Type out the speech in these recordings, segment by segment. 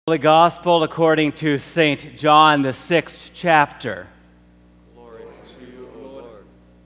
Holy Gospel according to St. John, the 6th chapter. Glory to you, O Lord.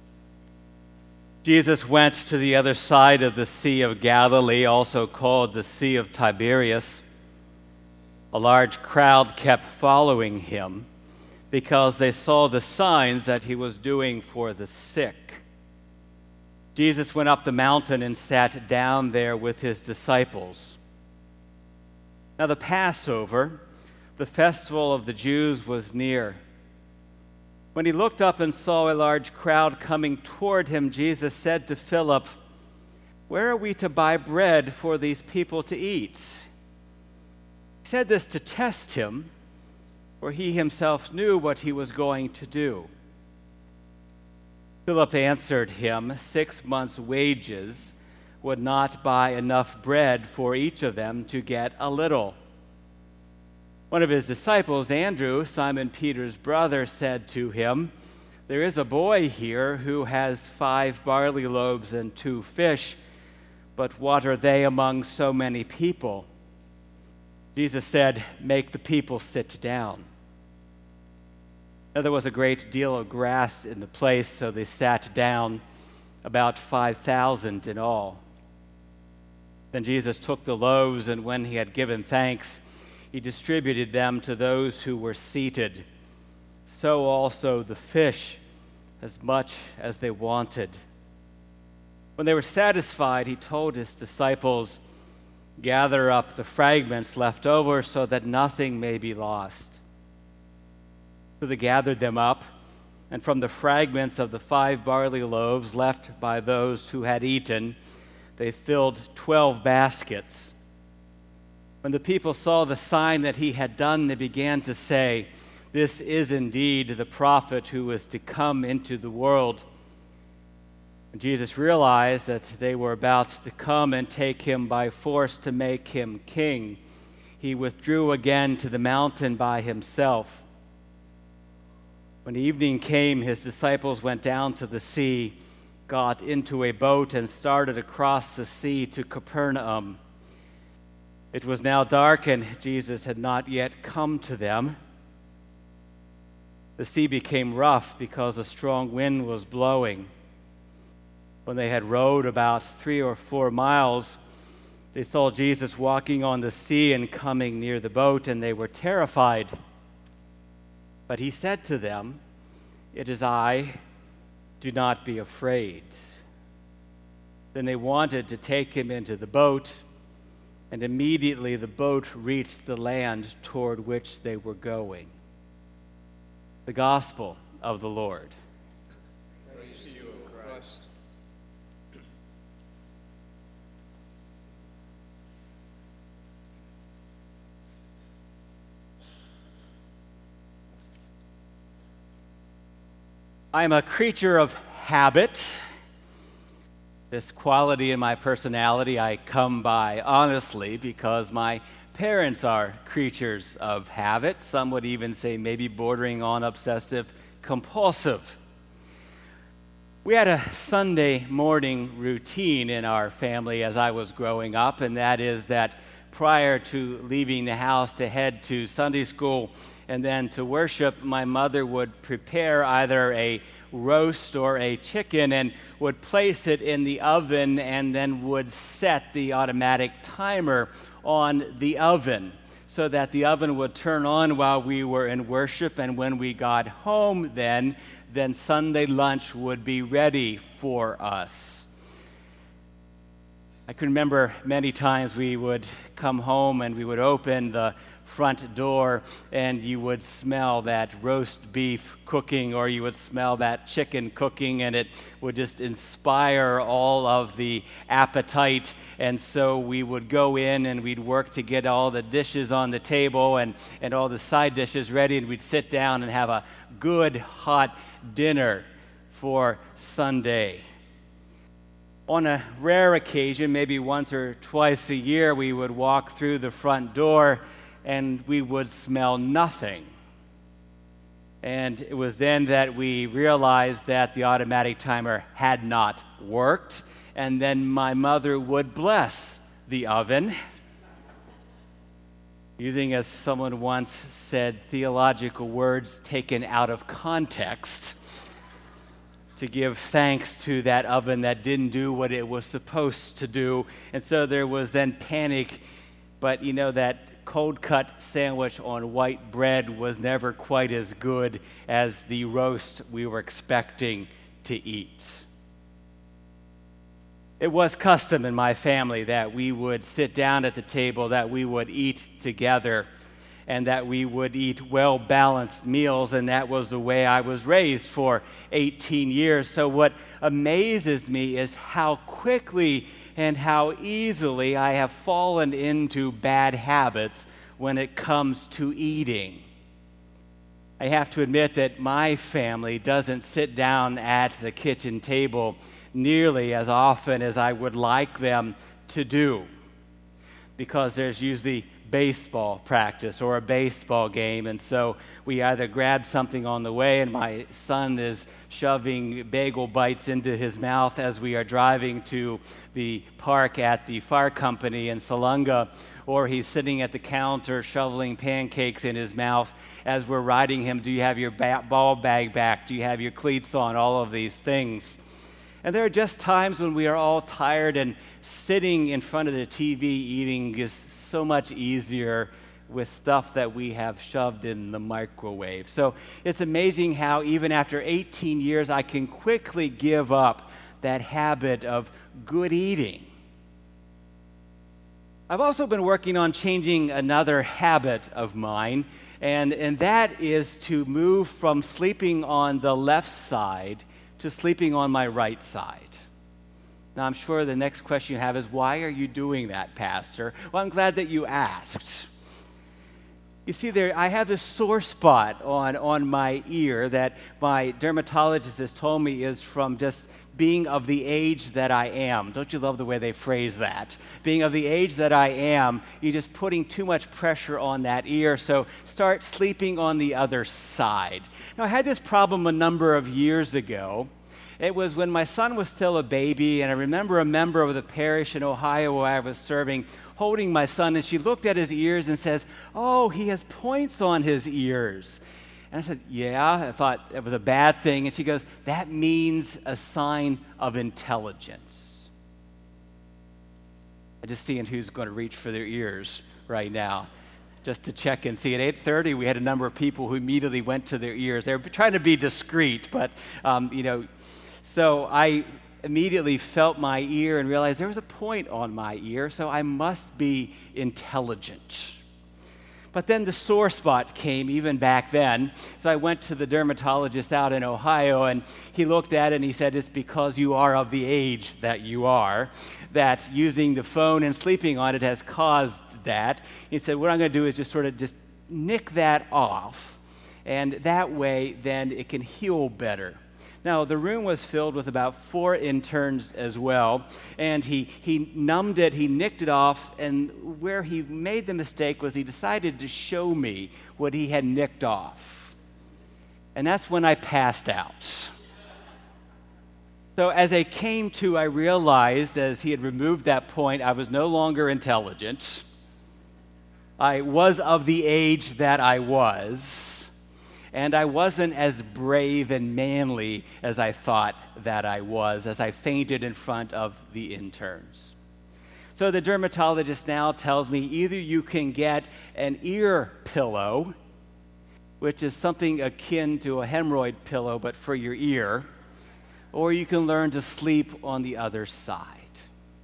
Jesus went to the other side of the Sea of Galilee, also called the Sea of Tiberias. A large crowd kept following him because they saw the signs that he was doing for the sick. Jesus went up the mountain and sat down there with his disciples. Now the Passover, the festival of the Jews, was near. When he looked up and saw a large crowd coming toward him, Jesus said to Philip, "Where are we to buy bread for these people to eat?" He said this to test him, for he himself knew what he was going to do. Philip answered him, 6 months' wages would not buy enough bread for each of them to get a little. One of his disciples, Andrew, Simon Peter's brother, said to him, "There is a boy here who has 5 barley loaves and 2 fish, but what are they among so many people?" Jesus said, "Make the people sit down." Now there was a great deal of grass in the place, so they sat down, about 5,000 in all. Then Jesus took the loaves, and when he had given thanks, he distributed them to those who were seated. So also the fish, as much as they wanted. When they were satisfied, he told his disciples, "Gather up the fragments left over so that nothing may be lost." So they gathered them up, and from the fragments of the 5 barley loaves left by those who had eaten, they filled 12 baskets. When the people saw the sign that he had done, they began to say, "This is indeed the prophet who is to come into the world." When Jesus realized that they were about to come and take him by force to make him king, he withdrew again to the mountain by himself. When evening came, his disciples went down to the sea, got into a boat, and started across the sea to Capernaum. It was now dark, and Jesus had not yet come to them. The sea became rough because a strong wind was blowing. When they had rowed about 3 or 4 miles, they saw Jesus walking on the sea and coming near the boat, and they were terrified. But he said to them, "It is I. Do not be afraid." Then they wanted to take him into the boat, and immediately the boat reached the land toward which they were going. The Gospel of the Lord. Praise to you, O Christ. I am a creature of habit. This quality in my personality I come by honestly because my parents are creatures of habit. Some would even say maybe bordering on obsessive compulsive. We had a Sunday morning routine in our family as I was growing up, and that is that prior to leaving the house to head to Sunday school and then to worship, my mother would prepare either a roast or a chicken and would place it in the oven and then would set the automatic timer on the oven so that the oven would turn on while we were in worship, and when we got home then Sunday lunch would be ready for us. I can remember many times we would come home and we would open the front door and you would smell that roast beef cooking, or you would smell that chicken cooking, and it would just inspire all of the appetite. And so we would go in and we'd work to get all the dishes on the table and all the side dishes ready, and we'd sit down and have a good hot dinner for Sunday. On a rare occasion, maybe once or twice a year, we would walk through the front door and we would smell nothing. And it was then that we realized that the automatic timer had not worked, and then my mother would bless the oven Using, as someone once said, theological words taken out of context to give thanks to that oven that didn't do what it was supposed to do. And so there was then panic, but that cold-cut sandwich on white bread was never quite as good as the roast we were expecting to eat. It was custom in my family that we would sit down at the table, that we would eat together, and that we would eat well-balanced meals, and that was the way I was raised for 18 years. So what amazes me is how quickly and how easily I have fallen into bad habits when it comes to eating. I have to admit that my family doesn't sit down at the kitchen table nearly as often as I would like them to do, because there's usually baseball practice or a baseball game, and so we either grab something on the way, and my son is shoving bagel bites into his mouth as we are driving to the park at the fire company in Salunga, or he's sitting at the counter shoveling pancakes in his mouth as we're riding him. Do you have your ball bag back? Do you have your cleats on? All of these things. And there are just times when we are all tired, and sitting in front of the TV eating is so much easier with stuff that we have shoved in the microwave. So it's amazing how even after 18 years, I can quickly give up that habit of good eating. I've also been working on changing another habit of mine, and that is to move from sleeping on the left side to sleeping on my right side. Now, I'm sure the next question you have is, why are you doing that, Pastor? Well, I'm glad that you asked. You see, I have this sore spot on my ear that my dermatologist has told me is from just being of the age that I am. Don't you love the way they phrase that? Being of the age that I am, you're just putting too much pressure on that ear, so start sleeping on the other side. Now, I had this problem a number of years ago. It was when my son was still a baby, and I remember a member of the parish in Ohio where I was serving holding my son, and she looked at his ears and says, "Oh, he has points on his ears." And I said, "Yeah." I thought it was a bad thing. And she goes, "That means a sign of intelligence." I'm just seeing who's going to reach for their ears right now, just to check and see. At 8:30, we had a number of people who immediately went to their ears. They were trying to be discreet, but, so I immediately felt my ear and realized there was a point on my ear, so I must be intelligent. But then the sore spot came even back then. So I went to the dermatologist out in Ohio, and he looked at it and he said, "It's because you are of the age that you are, that using the phone and sleeping on it has caused that." He said, "What I'm going to do is just nick that off, and that way then it can heal better." Now, the room was filled with about 4 interns as well, and he numbed it, he nicked it off, and where he made the mistake was he decided to show me what he had nicked off. And that's when I passed out. So as I came to, I realized as he had removed that point, I was no longer intelligent. I was of the age that I was. And I wasn't as brave and manly as I thought that I was, as I fainted in front of the interns. So the dermatologist now tells me either you can get an ear pillow, which is something akin to a hemorrhoid pillow but for your ear, or you can learn to sleep on the other side.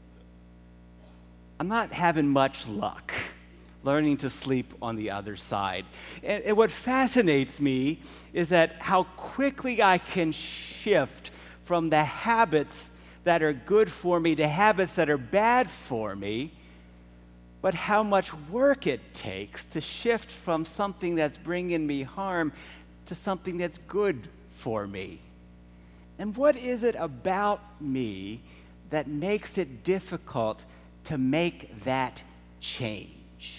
I'm not having much luck learning to sleep on the other side. And what fascinates me is that how quickly I can shift from the habits that are good for me to habits that are bad for me, but how much work it takes to shift from something that's bringing me harm to something that's good for me. And what is it about me that makes it difficult to make that change?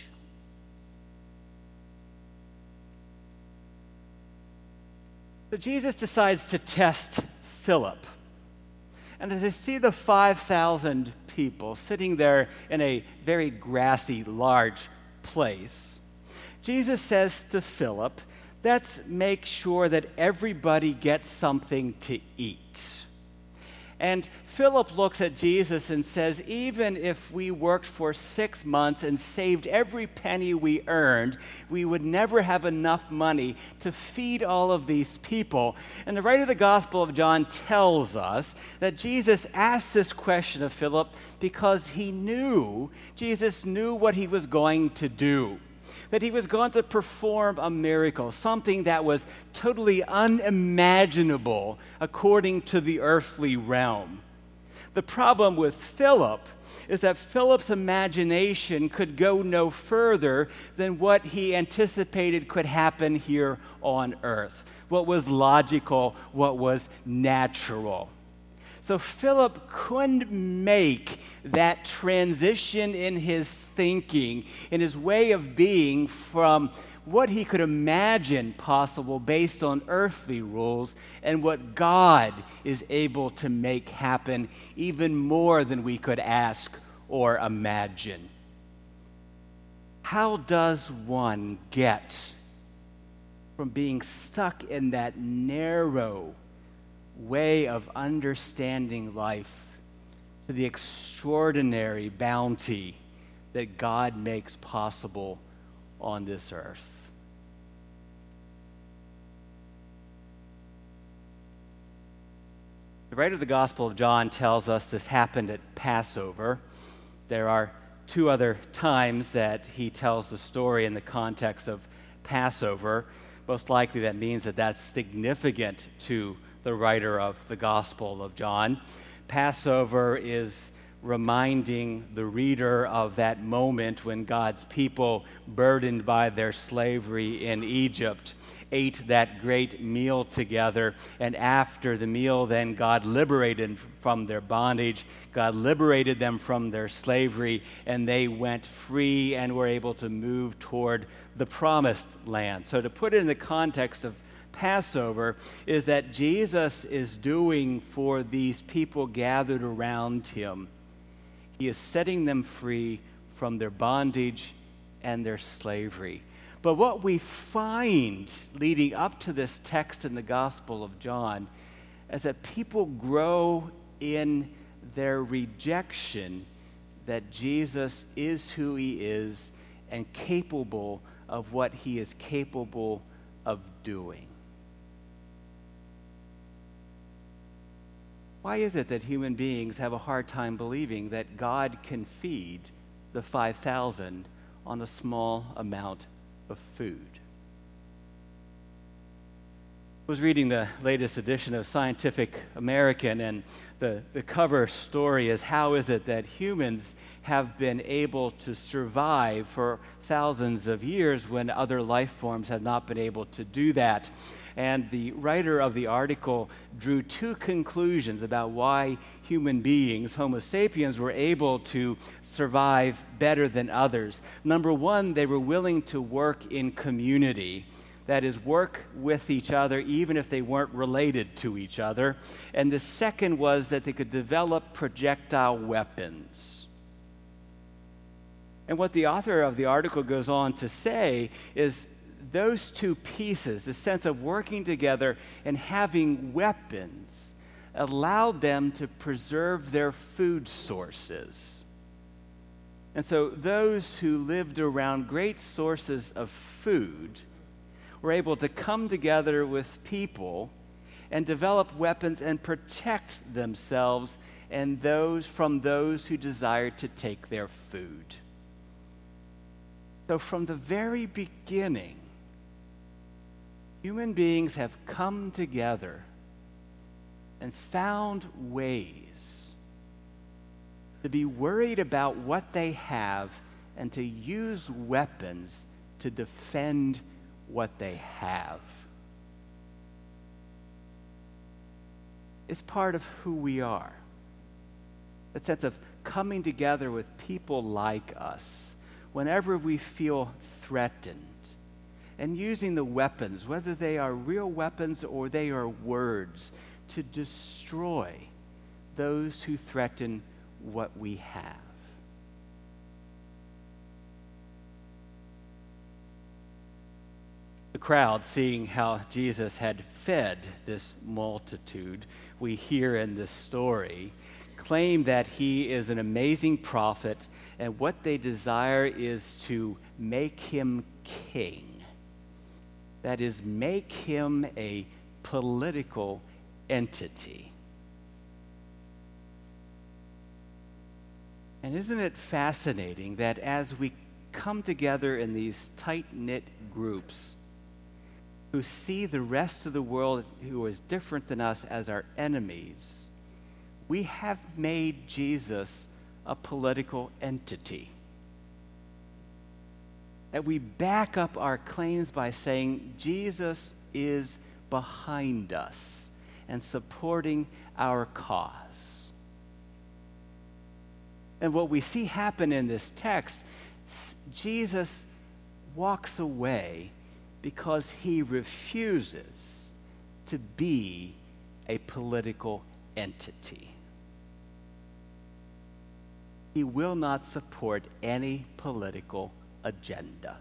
So Jesus decides to test Philip. And as I see the 5,000 people sitting there in a very grassy, large place, Jesus says to Philip, let's make sure that everybody gets something to eat. And Philip looks at Jesus and says, even if we worked for 6 months and saved every penny we earned, we would never have enough money to feed all of these people. And the writer of the Gospel of John tells us that Jesus asked this question of Philip because Jesus knew what he was going to do. That he was going to perform a miracle, something that was totally unimaginable according to the earthly realm. The problem with Philip is that Philip's imagination could go no further than what he anticipated could happen here on earth, what was logical, what was natural. So Philip couldn't make that transition in his thinking, in his way of being, from what he could imagine possible based on earthly rules and what God is able to make happen even more than we could ask or imagine. How does one get from being stuck in that narrow way of understanding life to the extraordinary bounty that God makes possible on this earth? The writer of the Gospel of John tells us this happened at Passover. There are 2 other times that he tells the story in the context of Passover. Most likely that means that that's significant to the writer of the Gospel of John. Passover is reminding the reader of that moment when God's people, burdened by their slavery in Egypt, ate that great meal together. And after the meal, then God liberated from their bondage. God liberated them from their slavery, and they went free and were able to move toward the promised land. So to put it in the context of Passover is that Jesus is doing for these people gathered around him. He is setting them free from their bondage and their slavery. But what we find leading up to this text in the Gospel of John is that people grow in their rejection that Jesus is who he is and capable of what he is capable of doing. Why is it that human beings have a hard time believing that God can feed the 5,000 on a small amount of food? I was reading the latest edition of Scientific American, and the cover story is, how is it that humans have been able to survive for thousands of years when other life forms have not been able to do that? And the writer of the article drew 2 conclusions about why human beings, Homo sapiens, were able to survive better than others. Number 1, they were willing to work in community. That is, work with each other even if they weren't related to each other. And the second was that they could develop projectile weapons. And what the author of the article goes on to say is those 2 pieces, the sense of working together and having weapons, allowed them to preserve their food sources. And so those who lived around great sources of food were able to come together with people and develop weapons and protect themselves and those from those who desired to take their food. So from the very beginning, human beings have come together and found ways to be worried about what they have and to use weapons to defend what they have. It's part of who we are. The sense of coming together with people like us whenever we feel threatened, and using the weapons, whether they are real weapons or they are words, to destroy those who threaten what we have. crowd, seeing how Jesus had fed this multitude, we hear in this story, claim that he is an amazing prophet, and what they desire is to make him king. That is, make him a political entity. And isn't it fascinating that as we come together in these tight-knit groups who see the rest of the world who is different than us as our enemies, we have made Jesus a political entity. That we back up our claims by saying Jesus is behind us and supporting our cause. And what we see happen in this text, Jesus walks away because he refuses to be a political entity. He will not support any political agenda.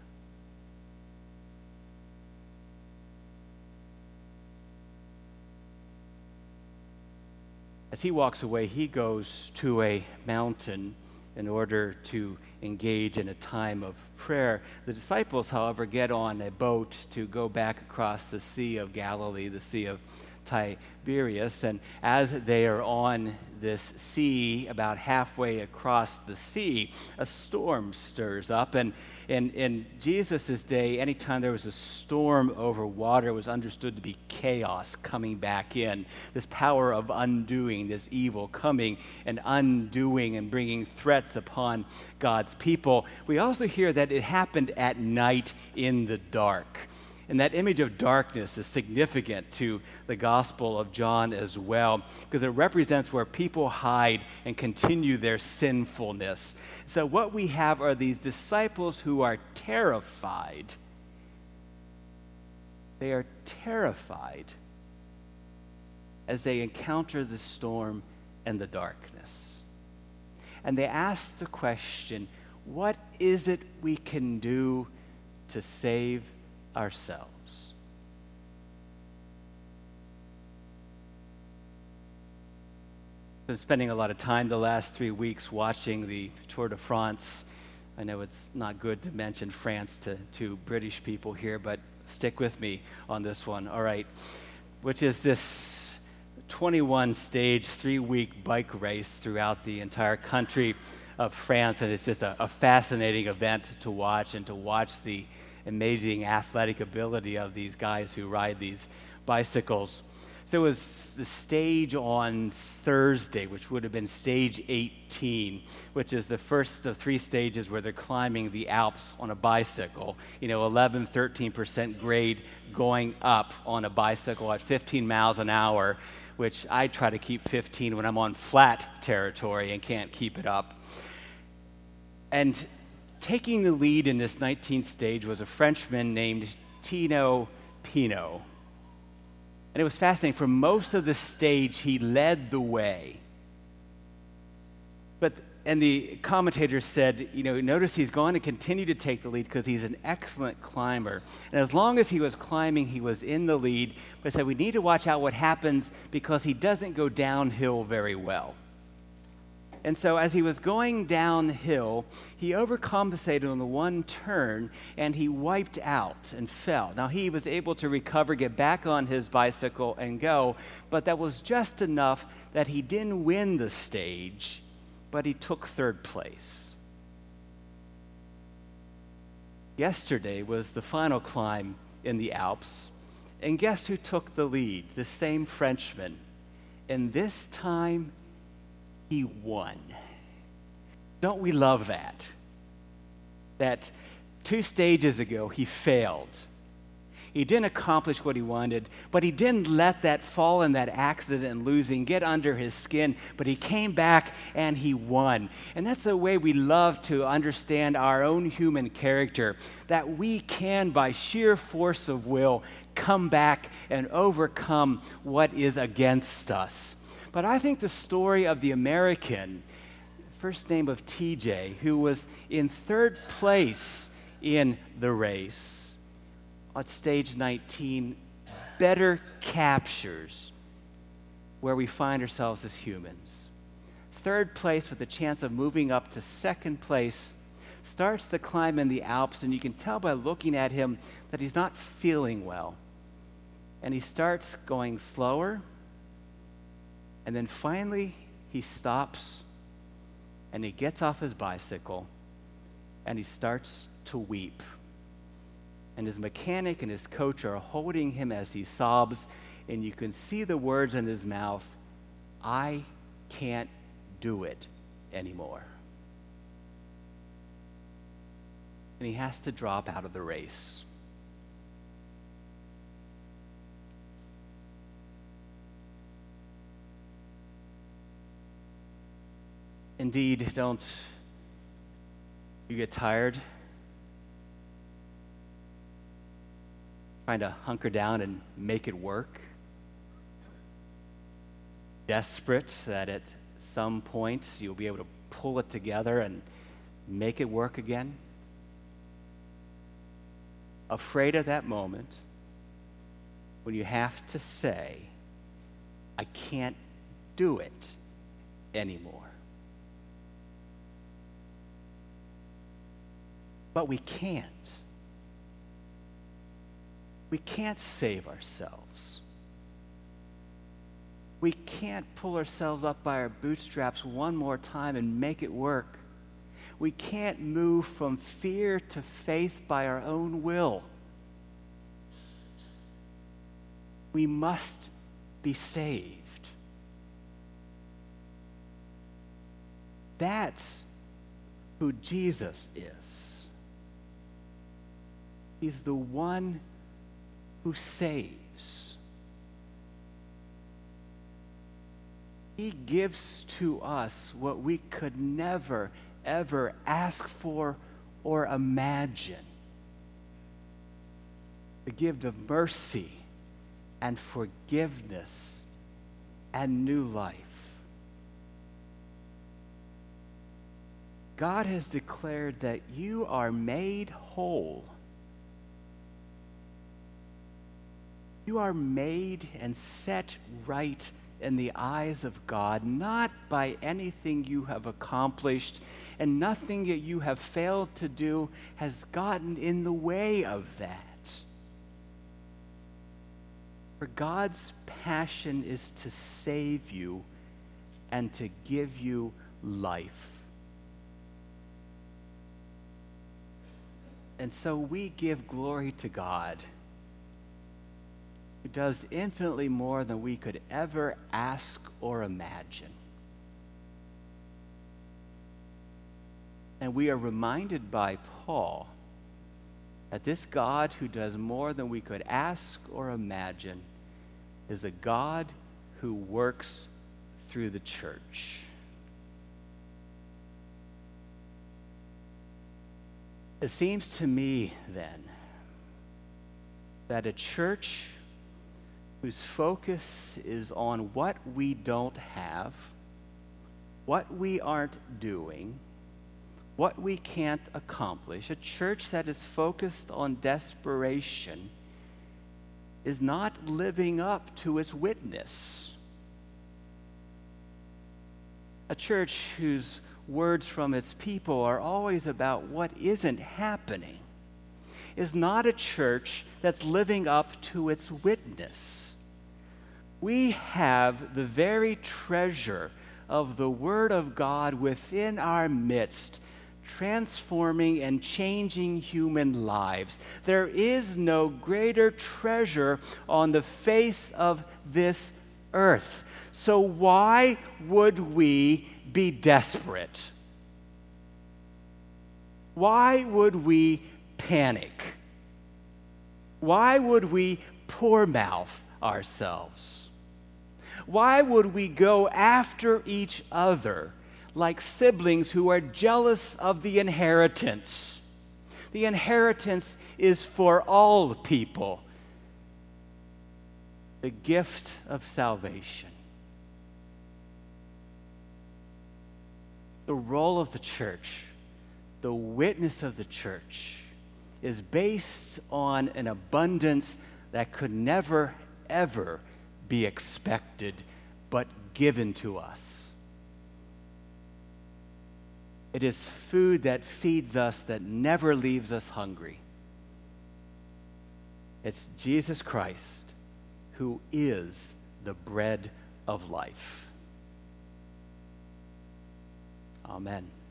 As he walks away, he goes to a mountain in order to engage in a time of prayer. The disciples, however, get on a boat to go back across the Sea of Galilee, the Sea of Tiberias, and as they are on this sea, about halfway across the sea, a storm stirs up. And in Jesus' day, anytime there was a storm over water, it was understood to be chaos coming back in. This power of undoing, this evil coming and undoing and bringing threats upon God's people. We also hear that it happened at night in the dark. And that image of darkness is significant to the Gospel of John as well, because it represents where people hide and continue their sinfulness. So what we have are these disciples who are terrified. They are terrified as they encounter the storm and the darkness. And they ask the question, what is it we can do to save ourselves? I've been spending a lot of time the last 3 weeks watching the Tour de France. I know it's not good to mention France to British people here, but stick with me on this one, all right, which is this 21-stage, 3-week bike race throughout the entire country of France, and it's just a fascinating event to watch, and to watch the amazing athletic ability of these guys who ride these bicycles. So it was the stage on Thursday, which would have been stage 18, which is the first of 3 stages where they're climbing the Alps on a bicycle. 11, 13% grade going up on a bicycle at 15 miles an hour, which I try to keep 15 when I'm on flat territory and can't keep it up. And taking the lead in this 19th stage was a Frenchman named Thibaut Pinot. And it was fascinating. For most of the stage, he led the way. And the commentator said, notice he's going to continue to take the lead because he's an excellent climber. And as long as he was climbing, he was in the lead. But said, we need to watch out what happens because he doesn't go downhill very well. And so as he was going downhill, he overcompensated on the one turn, and he wiped out and fell. Now, he was able to recover, get back on his bicycle, and go, but that was just enough that he didn't win the stage, but he took 3rd place. Yesterday was the final climb in the Alps, and guess who took the lead? The same Frenchman. And this time, he won. Don't we love that? That 2 stages ago, he failed. He didn't accomplish what he wanted, but he didn't let that fall in that accident and losing get under his skin, but he came back and he won. And that's the way we love to understand our own human character, that we can, by sheer force of will, come back and overcome what is against us. But I think the story of the American, first name of TJ, who was in 3rd place in the race, on stage 19 better captures where we find ourselves as humans. Third place, with a chance of moving up to second place, starts to climb in the Alps, and you can tell by looking at him that he's not feeling well. And he starts going slower, and then finally he stops, and he gets off his bicycle, and he starts to weep. And his mechanic and his coach are holding him as he sobs, and you can see the words in his mouth, "I can't do it anymore." And he has to drop out of the race. Indeed, don't you get tired trying to hunker down and make it work? Desperate that at some point you'll be able to pull it together and make it work again? Afraid of that moment when you have to say, "I can't do it anymore." But we can't. We can't save ourselves. We can't pull ourselves up by our bootstraps one more time and make it work. We can't move from fear to faith by our own will. We must be saved. That's who Jesus is. He's the one who saves. He gives to us what we could never, ever ask for or imagine. The gift of mercy and forgiveness and new life. God has declared that you are made whole. You are made and set right in the eyes of God, not by anything you have accomplished, and nothing that you have failed to do has gotten in the way of that. For God's passion is to save you and to give you life. And so we give glory to God, who does infinitely more than we could ever ask or imagine. And we are reminded by Paul that this God who does more than we could ask or imagine is a God who works through the church. It seems to me, then, that a church whose focus is on what we don't have, what we aren't doing, what we can't accomplish, a church that is focused on desperation, is not living up to its witness. A church whose words from its people are always about what isn't happening is not a church that's living up to its witness. We have the very treasure of the Word of God within our midst, transforming and changing human lives. There is no greater treasure on the face of this earth. So why would we be desperate? Why would we panic? Why would we poor mouth ourselves? Why would we go after each other like siblings who are jealous of the inheritance? The inheritance is for all people. The gift of salvation. The role of the church, the witness of the church, is based on an abundance that could never, ever be expected, but given to us. It is food that feeds us, that never leaves us hungry. It's Jesus Christ, who is the bread of life. Amen.